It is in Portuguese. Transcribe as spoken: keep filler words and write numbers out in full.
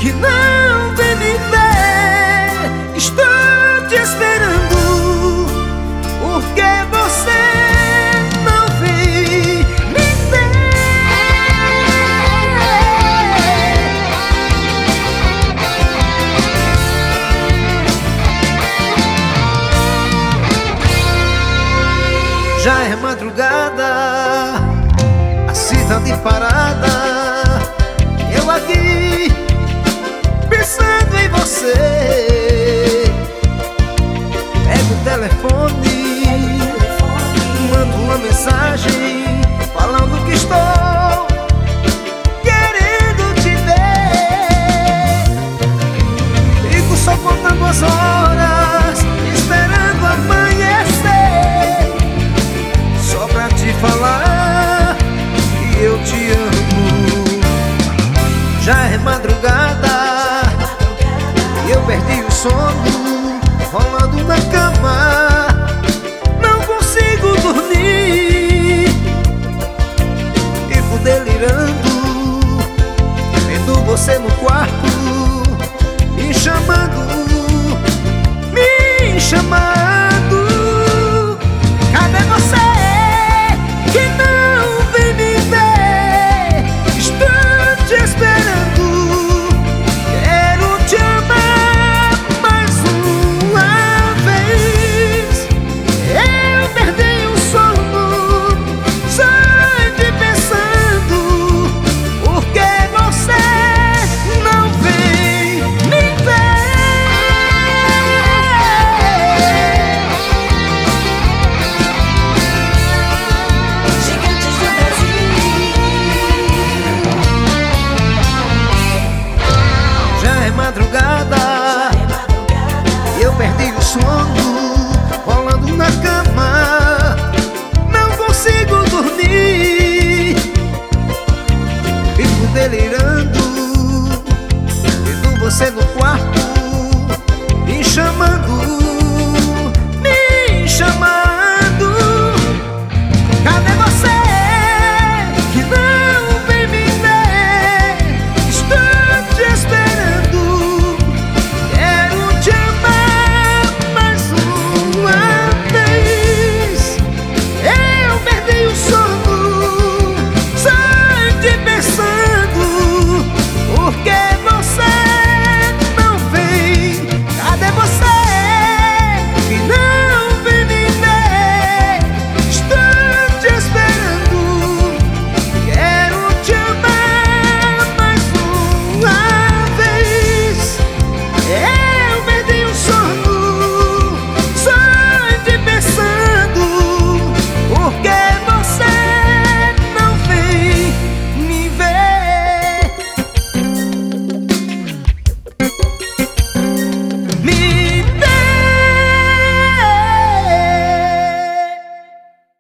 que não vem me ver. Estou te esperando, porque você não vem me ver. Já é madrugada, a cidade parada, eu aqui pensando em você. Pego o telefone, mando uma mensagem falando que estou querendo te ver. Fico só contando as horas, esperando amanhecer, só pra te falar que eu te amo. Já é madrugada, eu perdi o sono, rolando na cama.